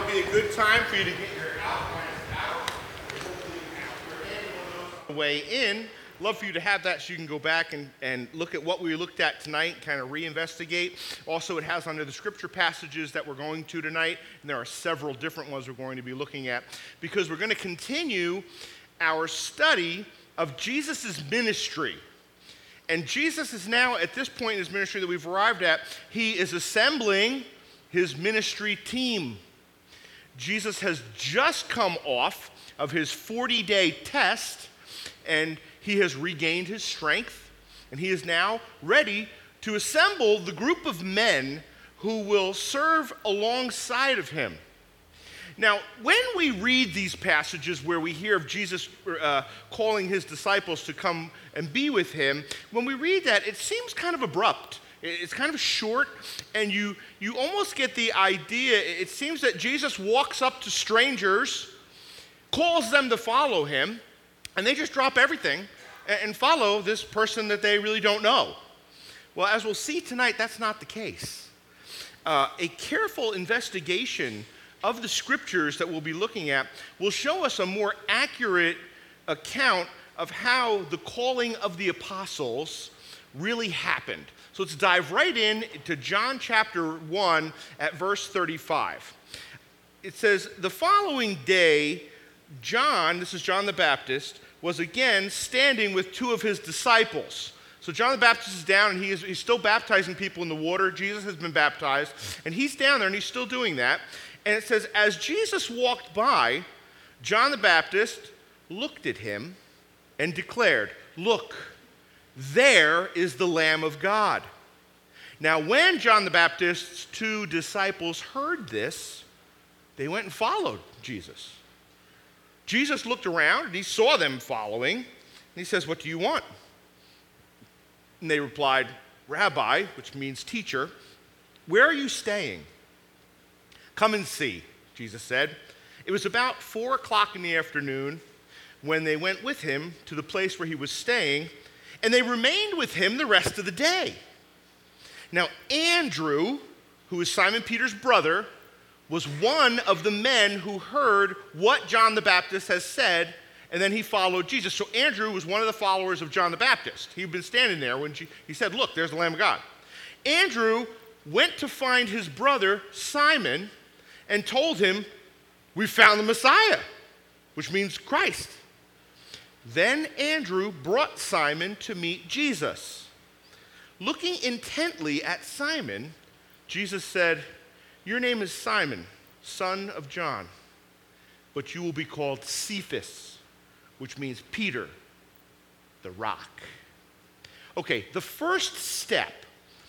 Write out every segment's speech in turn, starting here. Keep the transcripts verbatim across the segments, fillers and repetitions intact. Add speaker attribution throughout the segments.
Speaker 1: would be a good time for you to get your outlines out. Hopefully after any of those way in. Love for you to have that so you can go back and, and look at what we looked at tonight, kind of reinvestigate. Also, it has under the scripture passages that we're going to tonight, and there are several different ones we're going to be looking at, because we're going to continue our study of Jesus' ministry. And Jesus is now, at this point in his ministry that we've arrived at, he is assembling his ministry team. Jesus has just come off of his forty-day test, and he has regained his strength, and he is now ready to assemble the group of men who will serve alongside of him. Now, when we read these passages where we hear of Jesus uh, calling his disciples to come and be with him, when we read that, it seems kind of abrupt. It's kind of short, and you, you almost get the idea, it seems that Jesus walks up to strangers, calls them to follow him, and they just drop everything and follow this person that they really don't know. Well, as we'll see tonight, that's not the case. Uh, a careful investigation of the scriptures that we'll be looking at will show us a more accurate account of how the calling of the apostles really happened. So let's dive right in to John chapter one at verse thirty-five. It says, "The following day, John," this is John the Baptist, "was again standing with two of his disciples." So John the Baptist is down, and he is, he's still baptizing people in the water. Jesus has been baptized, and he's down there, and he's still doing that. And it says, as Jesus walked by, John the Baptist looked at him and declared, "Look, there is the Lamb of God." Now, when John the Baptist's two disciples heard this, they went and followed Jesus. Jesus looked around, and he saw them following, and he says, "What do you want?" And they replied, "Rabbi," which means teacher, "where are you staying?" "Come and see," Jesus said. It was about four o'clock in the afternoon when they went with him to the place where he was staying, and they remained with him the rest of the day. Now, Andrew, who is Simon Peter's brother, was one of the men who heard what John the Baptist has said, and then he followed Jesus. So Andrew was one of the followers of John the Baptist. He'd been standing there when he said, "Look, there's the Lamb of God." Andrew went to find his brother Simon and told him, "We found the Messiah," which means Christ. Then Andrew brought Simon to meet Jesus. Looking intently at Simon, Jesus said, "Your name is Simon, son of John, but you will be called Cephas," which means Peter, the rock. Okay, the first step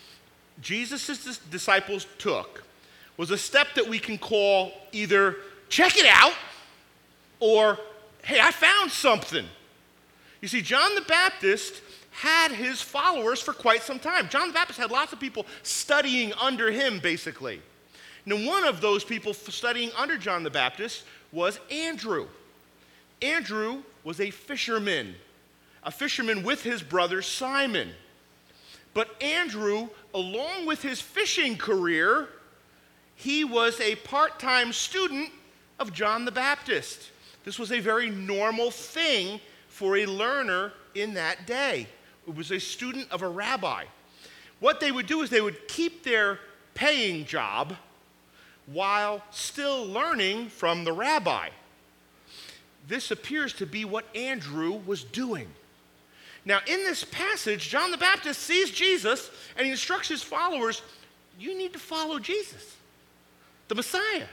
Speaker 1: Jesus' disciples took was a step that we can call either "check it out" or "hey, I found something." You see, John the Baptist had his followers for quite some time. John the Baptist had lots of people studying under him, basically. Now, one of those people studying under John the Baptist was Andrew. Andrew was a fisherman, a fisherman with his brother Simon. But Andrew, along with his fishing career, he was a part-time student of John the Baptist. This was a very normal thing for a learner in that day. It was a student of a rabbi. What they would do is they would keep their paying job while still learning from the rabbi. This appears to be what Andrew was doing. Now, in this passage, John the Baptist sees Jesus, and he instructs his followers, you need to follow Jesus, the Messiah.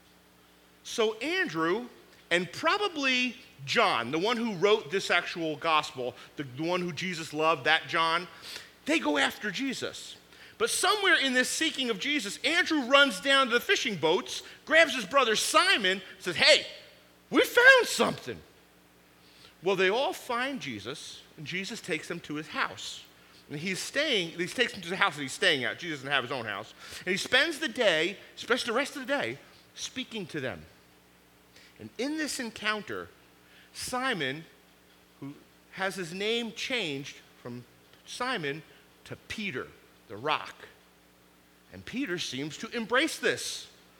Speaker 1: So Andrew, and probably John, the one who wrote this actual gospel, the, the one who Jesus loved, that John, they go after Jesus. But somewhere in this seeking of Jesus, Andrew runs down to the fishing boats, grabs his brother Simon, says, "Hey, we found something." Well, they all find Jesus, and Jesus takes them to his house. And he's staying, he takes them to the house that he's staying at. Jesus doesn't have his own house. And he spends the day, spends the rest of the day, speaking to them. And in this encounter, Simon, who has his name changed from Simon to Peter, the rock. And Peter seems to embrace this.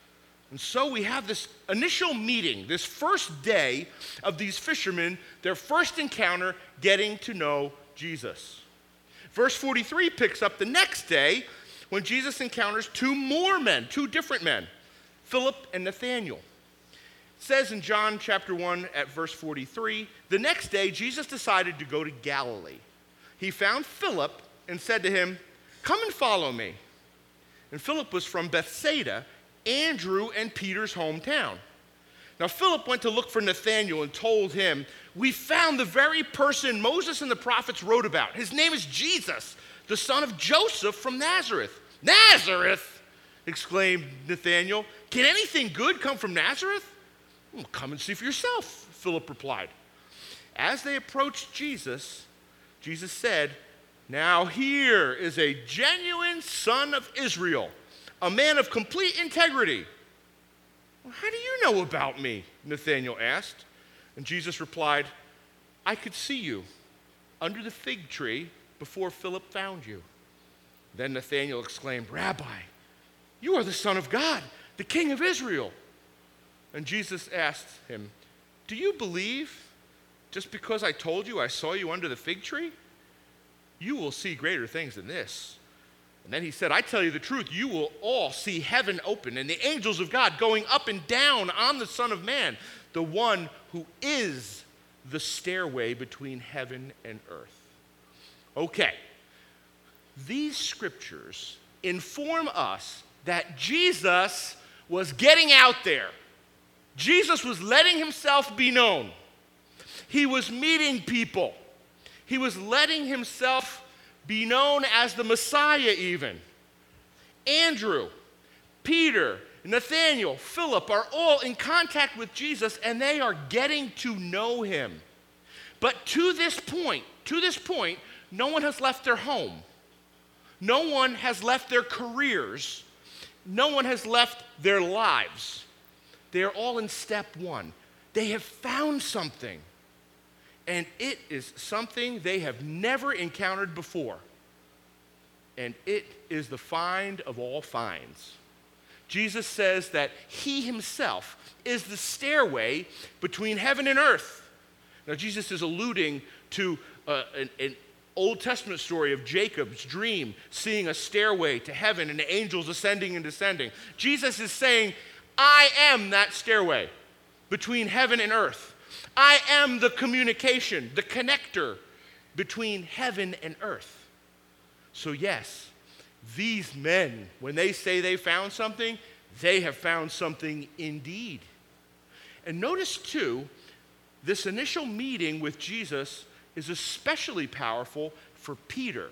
Speaker 1: And so we have this initial meeting, this first day of these fishermen, their first encounter, getting to know Jesus. Verse forty-three picks up the next day when Jesus encounters two more men, two different men, Philip and Nathanael. It says in John chapter one at verse forty-three, the next day Jesus decided to go to Galilee. He found Philip and said to him, "Come and follow me." And Philip was from Bethsaida, Andrew and Peter's hometown. Now Philip went to look for Nathanael and told him, "We found the very person Moses and the prophets wrote about. His name is Jesus, the son of Joseph from Nazareth." "Nazareth!" exclaimed Nathanael. "Can anything good come from Nazareth?" "Well, come and see for yourself," Philip replied. As they approached Jesus, Jesus said, "Now here is a genuine son of Israel, a man of complete integrity." "Well, how do you know about me?" Nathanael asked. And Jesus replied, "I could see you under the fig tree before Philip found you." Then Nathanael exclaimed, "Rabbi, you are the Son of God, the King of Israel." And Jesus asked him, "Do you believe just because I told you I saw you under the fig tree? You will see greater things than this." And then he said, "I tell you the truth, you will all see heaven open and the angels of God going up and down on the Son of Man, the one who is the stairway between heaven and earth." Okay, these scriptures inform us that Jesus was getting out there. Jesus was letting himself be known. He was meeting people. He was letting himself be known as the Messiah even. Andrew, Peter, Nathanael, Philip are all in contact with Jesus, and they are getting to know him. But to this point, to this point, no one has left their home. No one has left their careers. No one has left their lives. They are all in step one. They have found something. And it is something they have never encountered before. And it is the find of all finds. Jesus says that he himself is the stairway between heaven and earth. Now, Jesus is alluding to uh, an, an Old Testament story of Jacob's dream, seeing a stairway to heaven and the angels ascending and descending. Jesus is saying, I am that stairway between heaven and earth. I am the communication, the connector between heaven and earth. So yes, these men, when they say they found something, they have found something indeed. And notice too, this initial meeting with Jesus is especially powerful for Peter.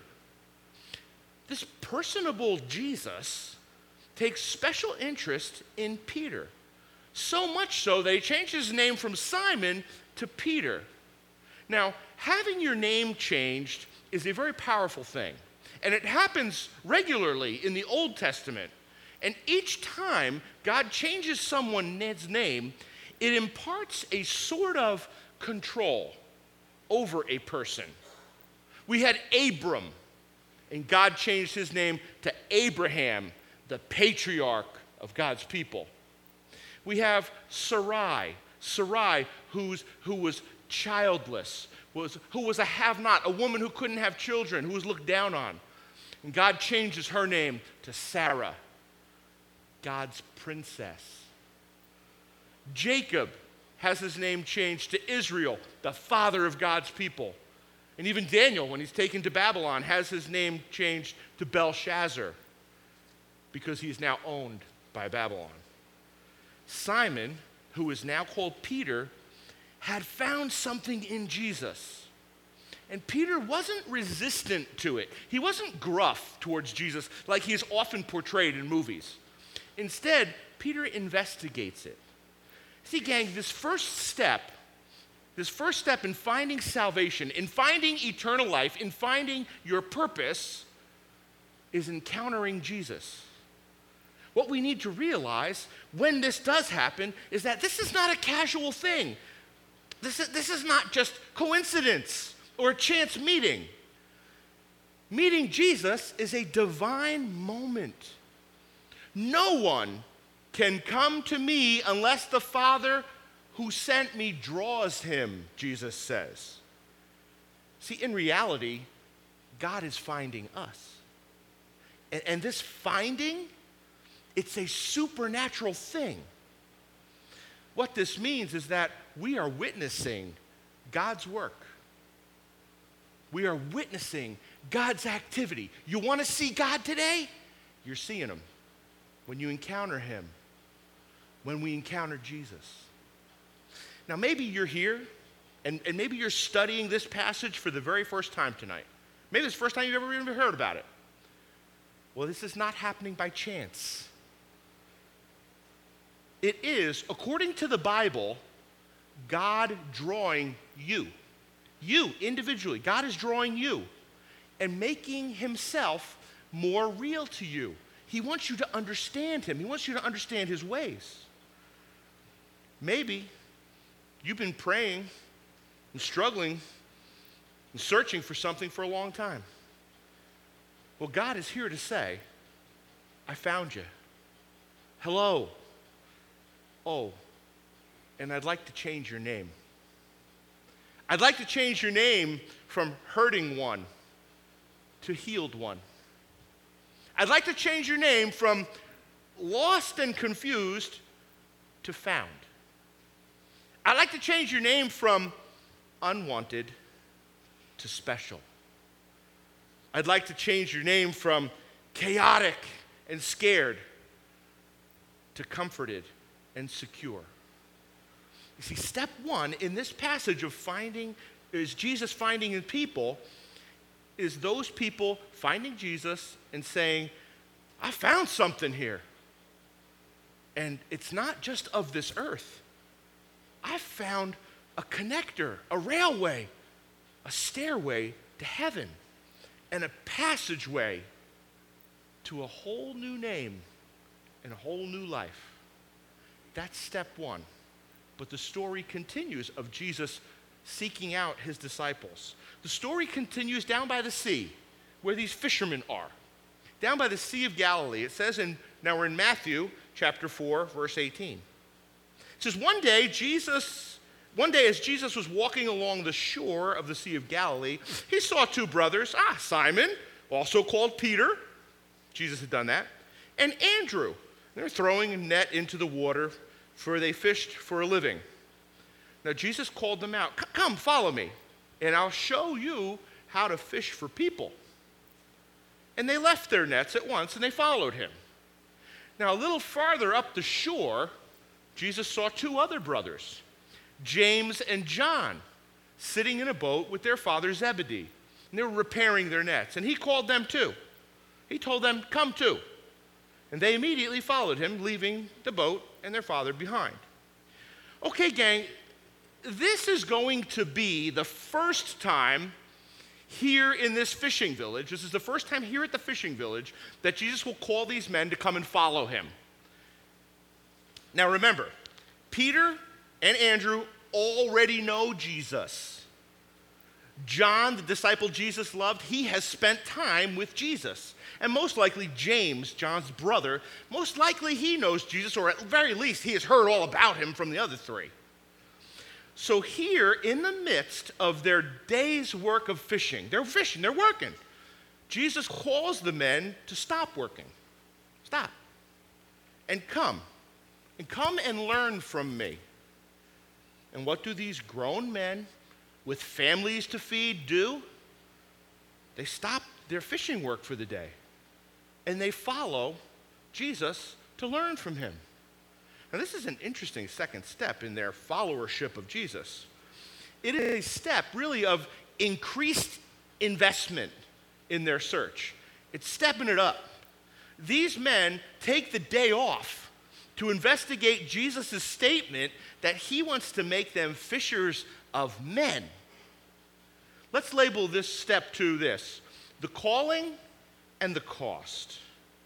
Speaker 1: This personable Jesus takes special interest in Peter. So much so that he changed his name from Simon to Peter. Now, having your name changed is a very powerful thing. And it happens regularly in the Old Testament. And each time God changes someone's name, it imparts a sort of control over a person. We had Abram, and God changed his name to Abraham, the patriarch of God's people. We have Sarai, Sarai who's, who was childless, was, who was a have-not, a woman who couldn't have children, who was looked down on. And God changes her name to Sarah, God's princess. Jacob has his name changed to Israel, the father of God's people. And even Daniel, when he's taken to Babylon, has his name changed to Belshazzar because he's now owned by Babylon. Simon, who is now called Peter, had found something in Jesus. And Peter wasn't resistant to it. He wasn't gruff towards Jesus like he is often portrayed in movies. Instead, Peter investigates it. See, gang, this first step, this first step in finding salvation, in finding eternal life, in finding your purpose, is encountering Jesus. What we need to realize when this does happen is that this is not a casual thing. This is, this is not just coincidence or a chance meeting. Meeting Jesus is a divine moment. No one can come to me unless the Father who sent me draws him, Jesus says. See, in reality, God is finding us. And, and this finding, it's a supernatural thing. What this means is that we are witnessing God's work. We are witnessing God's activity. You want to see God today? You're seeing him. When you encounter him, when we encounter Jesus. Now, maybe you're here, and, and maybe you're studying this passage for the very first time tonight. Maybe it's the first time you've ever even heard about it. Well, this is not happening by chance. It is, according to the Bible, God drawing you. You, individually. God is drawing you and making himself more real to you. He wants you to understand him. He wants you to understand his ways. Maybe you've been praying and struggling and searching for something for a long time. Well, God is here to say, I found you. Hello. Oh, and I'd like to change your name. I'd like to change your name from hurting one to healed one. I'd like to change your name from lost and confused to found. I'd like to change your name from unwanted to special. I'd like to change your name from chaotic and scared to comforted and secure. You see, step one in this passage of finding, is Jesus finding in people, is those people finding Jesus and saying, I found something here. And it's not just of this earth. I found a connector, a railway, a stairway to heaven, and a passageway to a whole new name and a whole new life. That's step one. But the story continues of Jesus seeking out his disciples. The story continues down by the sea, where these fishermen are. Down by the Sea of Galilee. It says, in, now we're in Matthew chapter four, verse eighteen. It says, one day Jesus, one day as Jesus was walking along the shore of the Sea of Galilee, he saw two brothers, ah, Simon, also called Peter. Jesus had done that. And Andrew. They're throwing a net into the water, for they fished for a living. Now Jesus called them out, come, follow me, and I'll show you how to fish for people. And they left their nets at once, and they followed him. Now a little farther up the shore, Jesus saw two other brothers, James and John, sitting in a boat with their father Zebedee. And they were repairing their nets, and he called them too. He told them, come too. And they immediately followed him, leaving the boat and their father behind. Okay, gang, this is going to be the first time here in this fishing village, this is the first time here at the fishing village, that Jesus will call these men to come and follow him. Now remember, Peter and Andrew already know Jesus. John, the disciple Jesus loved, he has spent time with Jesus. And most likely James, John's brother, most likely he knows Jesus, or at the very least he has heard all about him from the other three. So here, in the midst of their day's work of fishing, they're fishing, they're working, Jesus calls the men to stop working. Stop. And come. And come and learn from me. And what do these grown men with families to feed do? They stop their fishing work for the day. And they follow Jesus to learn from him. Now, this is an interesting second step in their followership of Jesus. It is a step, really, of increased investment in their search. It's stepping it up. These men take the day off to investigate Jesus' statement that he wants to make them fishers of men. Let's label this step two this: the calling and the cost.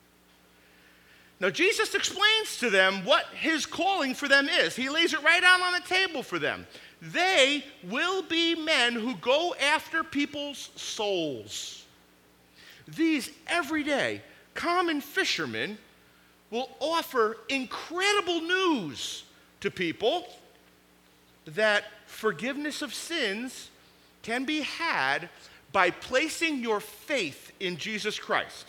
Speaker 1: Now, Jesus explains to them what his calling for them is. He lays it right out on the table for them. They will be men who go after people's souls. These everyday, common fishermen will offer incredible news to people that forgiveness of sins can be had by placing your faith in Jesus Christ.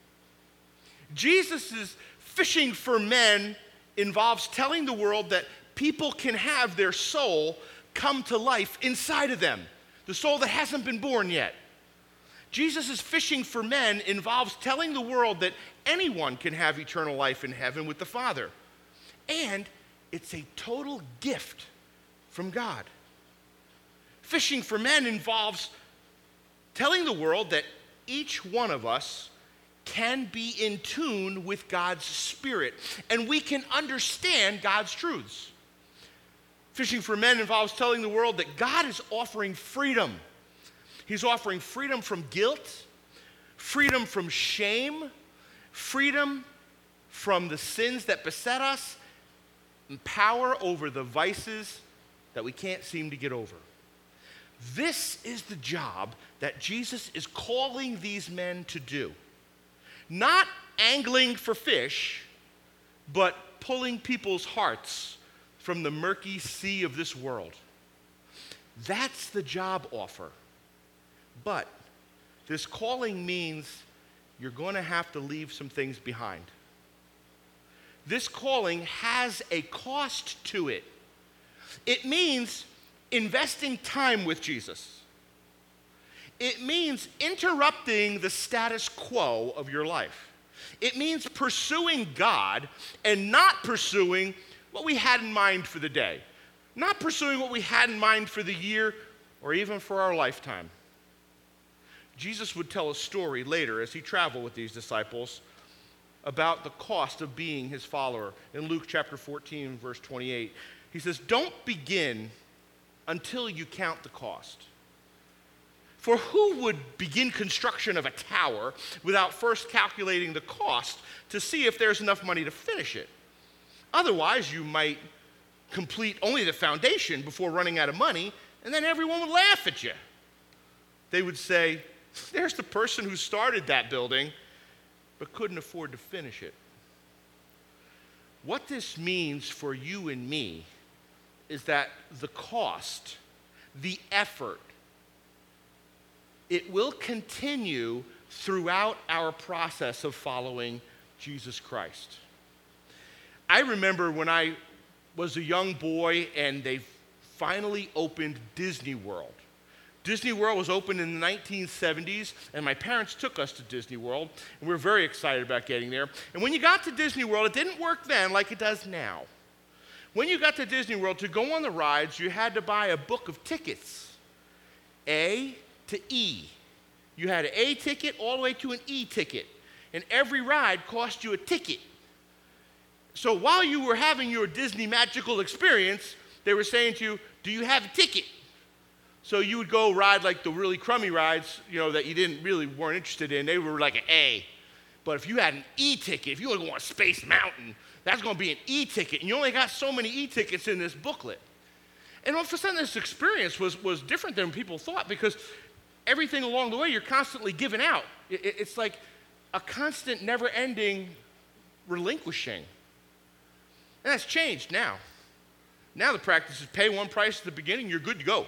Speaker 1: Jesus' fishing for men involves telling the world that people can have their soul come to life inside of them, the soul that hasn't been born yet. Jesus' fishing for men involves telling the world that anyone can have eternal life in heaven with the Father. And it's a total gift from God. Fishing for men involves telling the world that each one of us can be in tune with God's Spirit, and we can understand God's truths. Fishing for men involves telling the world that God is offering freedom. He's offering freedom from guilt, freedom from shame, freedom from the sins that beset us, and power over the vices that we can't seem to get over. This is the job that Jesus is calling these men to do. Not angling for fish, but pulling people's hearts from the murky sea of this world. That's the job offer. But this calling means you're going to have to leave some things behind. This calling has a cost to it. It means investing time with Jesus. It means interrupting the status quo of your life. It means pursuing God and not pursuing what we had in mind for the day, not pursuing what we had in mind for the year or even for our lifetime. Jesus would tell a story later as he traveled with these disciples about the cost of being his follower. In Luke chapter fourteen, verse twenty-eight, he says, "Don't begin until you count the cost. For who would begin construction of a tower without first calculating the cost to see if there's enough money to finish it? Otherwise, you might complete only the foundation before running out of money, and then everyone would laugh at you. They would say, 'There's the person who started that building but couldn't afford to finish it.'" What this means for you and me is that the cost, the effort, it will continue throughout our process of following Jesus Christ. I remember when I was a young boy and they finally opened Disney World. Disney World was opened in the nineteen seventies, and my parents took us to Disney World, and we were very excited about getting there. And when you got to Disney World, it didn't work then like it does now. When you got to Disney World, to go on the rides, you had to buy a book of tickets, A to E. You had an A ticket all the way to an E ticket, and every ride cost you a ticket. So while you were having your Disney magical experience, they were saying to you, "Do you have a ticket?" So you would go ride like the really crummy rides, you know, that you didn't really weren't interested in. They were like an A. But if you had an E ticket, if you want to go on Space Mountain, that's going to be an E ticket. And you only got so many E tickets in this booklet. And all of a sudden, this experience was, was different than people thought, because everything along the way, you're constantly giving out. It, it, it's like a constant, never-ending relinquishing. And that's changed now. Now the practice is pay one price at the beginning, you're good to go.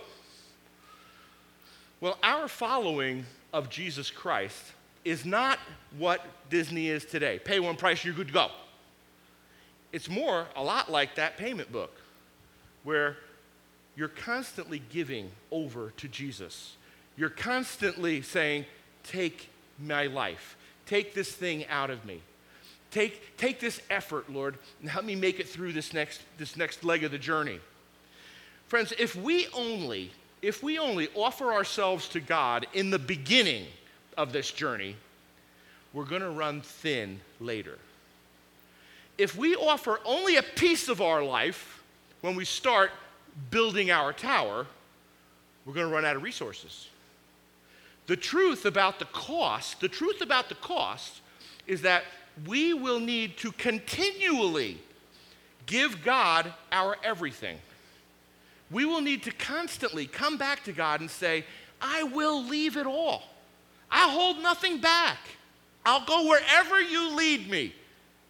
Speaker 1: Well, our following of Jesus Christ is not what Disney is today. Pay one price, you're good to go. It's more a lot like that payment book, where you're constantly giving over to Jesus. You're constantly saying, "Take my life. Take this thing out of me. Take, take this effort, Lord, and help me make it through this next, this next leg of the journey." Friends, if we only, if we only offer ourselves to God in the beginning of this journey, we're going to run thin later. If we offer only a piece of our life when we start building our tower, we're going to run out of resources. The truth about the cost, the truth about the cost is that we will need to continually give God our everything. We will need to constantly come back to God and say, "I will leave it all. I'll hold nothing back. I'll go wherever you lead me."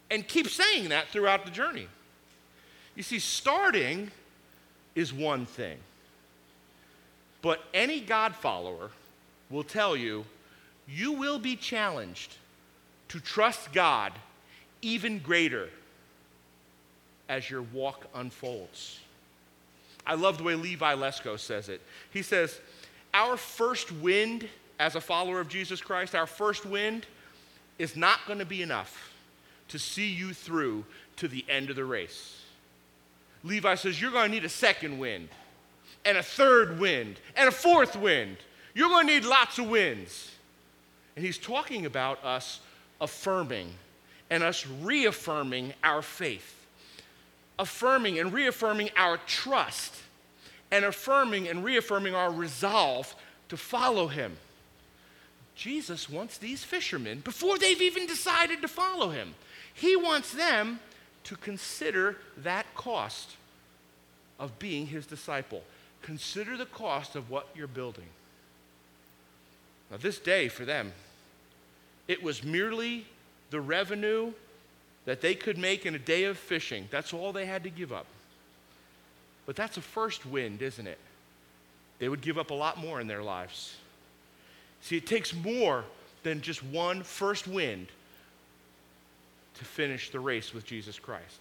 Speaker 1: And keep saying that throughout the journey. You see, starting is one thing. But any God follower will tell you, you will be challenged to trust God even greater as your walk unfolds. I love the way Levi Lesko says it. He says, our first wind as a follower of Jesus Christ, our first wind is not going to be enough to see you through to the end of the race. Levi says, you're going to need a second wind, and a third wind, and a fourth wind. You're going to need lots of winds. And he's talking about us affirming and us reaffirming our faith, affirming and reaffirming our trust, and affirming and reaffirming our resolve to follow him. Jesus wants these fishermen, before they've even decided to follow him, he wants them to consider that cost of being his disciple. Consider the cost of what you're building. Now, this day for them, it was merely the revenue that they could make in a day of fishing. That's all they had to give up. But that's a first wind, isn't it? They would give up a lot more in their lives. See, it takes more than just one first wind to finish the race with Jesus Christ.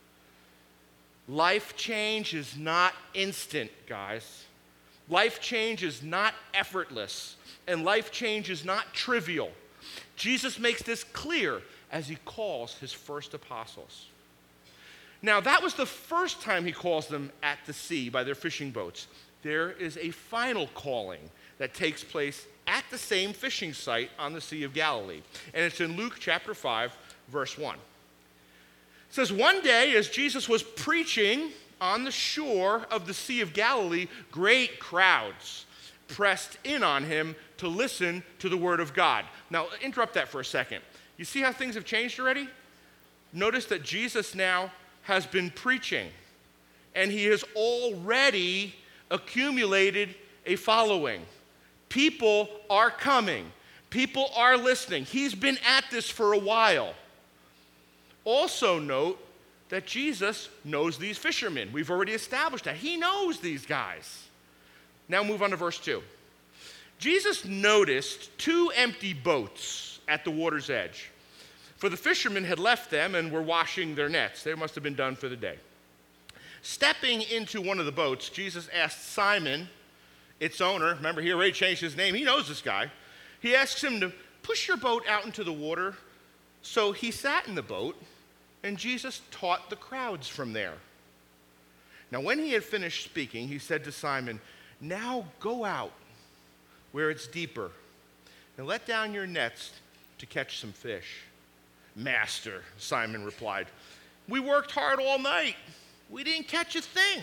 Speaker 1: Life change is not instant, guys. Life change is not effortless, and life change is not trivial. Jesus makes this clear as he calls his first apostles. Now, that was the first time he calls them at the sea by their fishing boats. There is a final calling that takes place at the same fishing site on the Sea of Galilee. And it's in Luke chapter five, verse one. It says, one day as Jesus was preaching on the shore of the Sea of Galilee, great crowds pressed in on him to listen to the word of God. Now, interrupt that for a second. You see how things have changed already? Notice that Jesus now has been preaching, and he has already accumulated a following. People are coming. People are listening. He's been at this for a while. Also note that Jesus knows these fishermen. We've already established that. He knows these guys. Now move on to verse two. Jesus noticed two empty boats at the water's edge, for the fishermen had left them and were washing their nets. They must have been done for the day. Stepping into one of the boats, Jesus asked Simon, its owner, remember he already changed his name, he knows this guy. He asks him to push your boat out into the water. So he sat in the boat, and Jesus taught the crowds from there. Now when he had finished speaking, he said to Simon, now go out where it's deeper and let down your nets to catch some fish. Master, Simon replied, we worked hard all night. We didn't catch a thing.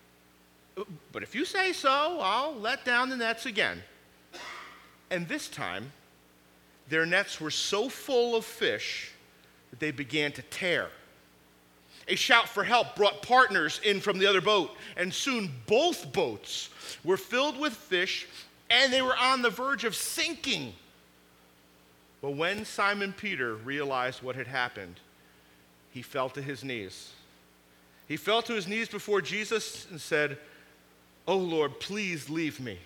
Speaker 1: But if you say so, I'll let down the nets again. And this time, their nets were so full of fish that they began to tear. A shout for help brought partners in from the other boat, and soon both boats were filled with fish, and they were on the verge of sinking. But when Simon Peter realized what had happened, he fell to his knees. He fell to his knees before Jesus and said, oh Lord, please leave me.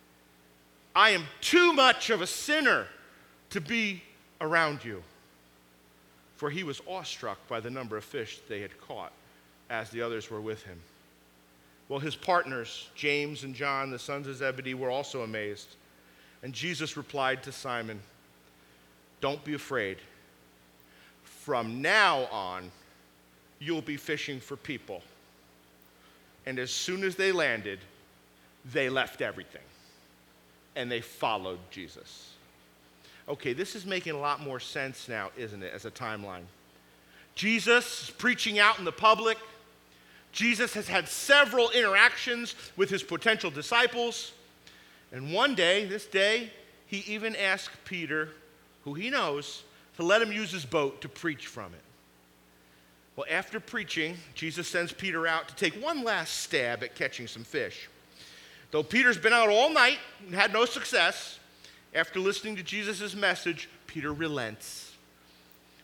Speaker 1: I am too much of a sinner to be around you. For he was awestruck by the number of fish they had caught as the others were with him. Well, his partners, James and John, the sons of Zebedee, were also amazed. And Jesus replied to Simon, don't be afraid. From now on, you'll be fishing for people. And as soon as they landed, they left everything. And they followed Jesus. Okay, this is making a lot more sense now, isn't it, as a timeline? Jesus is preaching out in the public. Jesus has had several interactions with his potential disciples. And one day, this day, he even asked Peter, who he knows, to let him use his boat to preach from it. Well, after preaching, Jesus sends Peter out to take one last stab at catching some fish. Though Peter's been out all night and had no success, after listening to Jesus' message, Peter relents.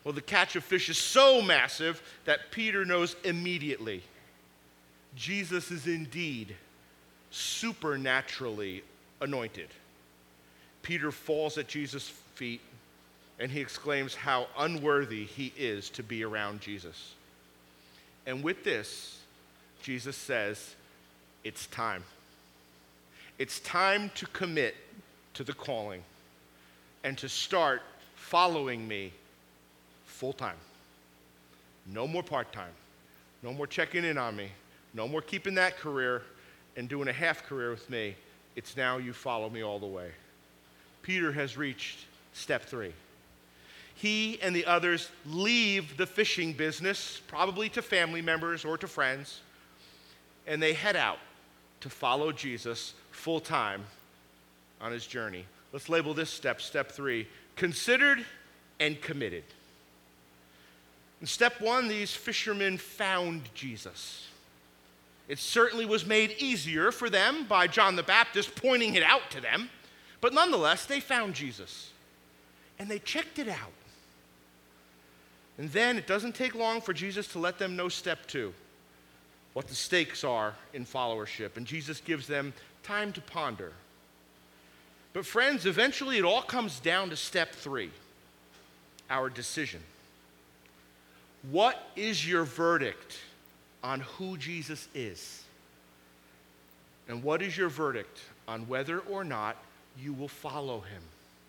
Speaker 1: Well, the catch of fish is so massive that Peter knows immediately Jesus is indeed supernaturally anointed. Peter falls at Jesus' feet and he exclaims how unworthy he is to be around Jesus. And with this, Jesus says, it's time. It's time to commit to the calling and to start following me full time. No more part time. No more checking in on me. No more keeping that career and doing a half career with me. It's now you follow me all the way. Peter has reached step three. He and the others leave the fishing business, probably to family members or to friends, and they head out to follow Jesus full time on his journey. Let's label this step, step three, considered and committed. In step one, these fishermen found Jesus. It certainly was made easier for them by John the Baptist pointing it out to them, but nonetheless, they found Jesus and they checked it out. And then it doesn't take long for Jesus to let them know step two, what the stakes are in followership, and Jesus gives them time to ponder. But friends, eventually it all comes down to step three, our decision. What is your verdict on who Jesus is? And what is your verdict on whether or not you will follow him?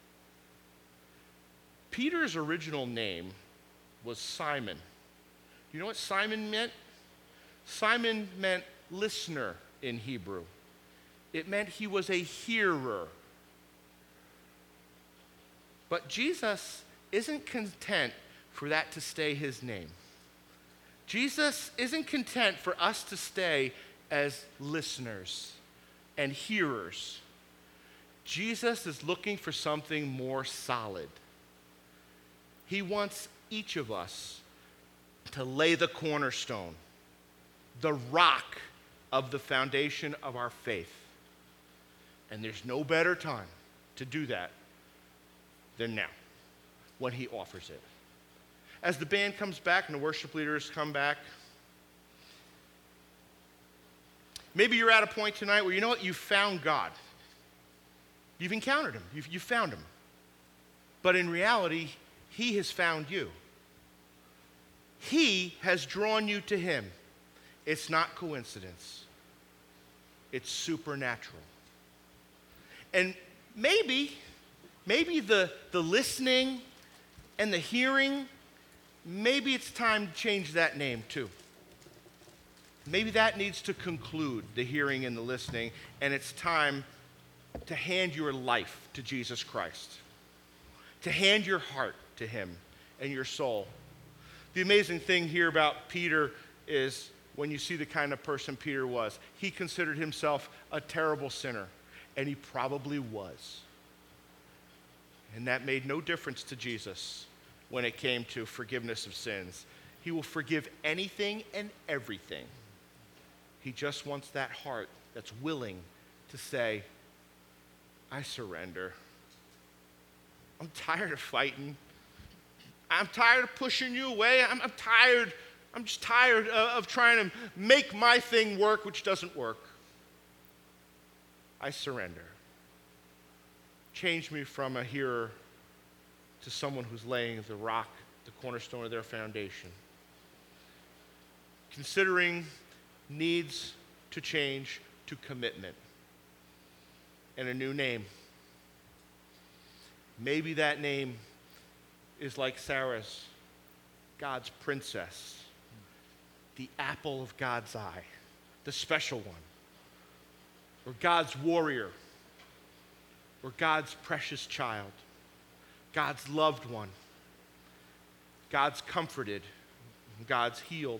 Speaker 1: Peter's original name was Simon. You know what Simon meant? Simon meant listener in Hebrew. It meant he was a hearer. But Jesus isn't content for that to stay his name. Jesus isn't content for us to stay as listeners and hearers. Jesus is looking for something more solid. He wants each of us to lay the cornerstone, the rock of the foundation of our faith. And there's no better time to do that than now, when he offers it. As the band comes back and the worship leaders come back, maybe you're at a point tonight where you know what, you've found God. You've encountered him, you've, you've found him. But in reality, he has found you. He has drawn you to him. It's not coincidence. It's supernatural. And maybe, maybe the, the listening and the hearing, maybe it's time to change that name too. Maybe that needs to conclude, the hearing and the listening, and it's time to hand your life to Jesus Christ, to hand your heart to him and your soul. The amazing thing here about Peter is when you see the kind of person Peter was, he considered himself a terrible sinner, and he probably was. And that made no difference to Jesus when it came to forgiveness of sins. He will forgive anything and everything. He just wants that heart that's willing to say, I surrender. I'm tired of fighting. I'm tired of pushing you away. I'm, I'm tired. I'm just tired of, of trying to make my thing work, which doesn't work. I surrender. Change me from a hearer to someone who's laying the rock, the cornerstone of their foundation. Considering needs to change to commitment and a new name. Maybe that name is like Sarah's, God's princess, the apple of God's eye, the special one, or God's warrior, or God's precious child, God's loved one, God's comforted, God's healed,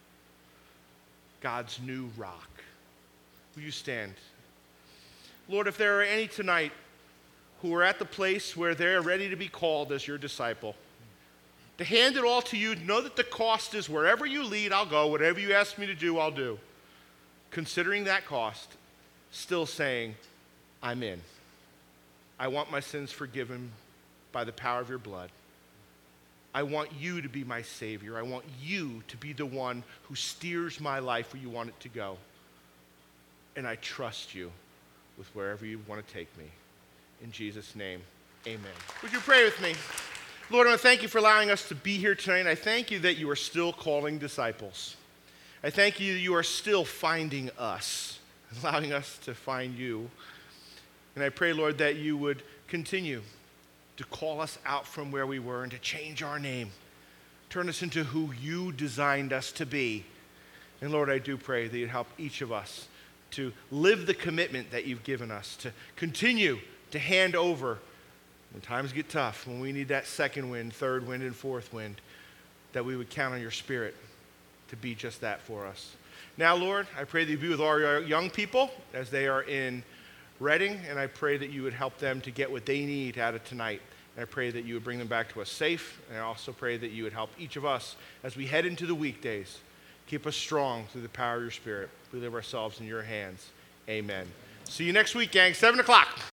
Speaker 1: God's new rock. Will you stand? Lord, if there are any tonight who are at the place where they're ready to be called as your disciple, to hand it all to you, know that the cost is wherever you lead, I'll go. Whatever you ask me to do, I'll do. Considering that cost, still saying, I'm in. I want my sins forgiven by the power of your blood. I want you to be my Savior. I want you to be the one who steers my life where you want it to go. And I trust you with wherever you want to take me. In Jesus' name, amen. Would you pray with me? Lord, I want to thank you for allowing us to be here tonight. I thank you that you are still calling disciples. I thank you that you are still finding us, allowing us to find you. And I pray, Lord, that you would continue to call us out from where we were and to change our name. Turn us into who you designed us to be. And Lord, I do pray that you'd help each of us to live the commitment that you've given us, to continue to hand over when times get tough, when we need that second wind, third wind, and fourth wind, that we would count on your Spirit to be just that for us. Now, Lord, I pray that you be with all our young people as they are in Reading, and I pray that you would help them to get what they need out of tonight. And I pray that you would bring them back to us safe, and I also pray that you would help each of us as we head into the weekdays. Keep us strong through the power of your Spirit. We live ourselves in your hands. Amen. See you next week, gang, seven o'clock.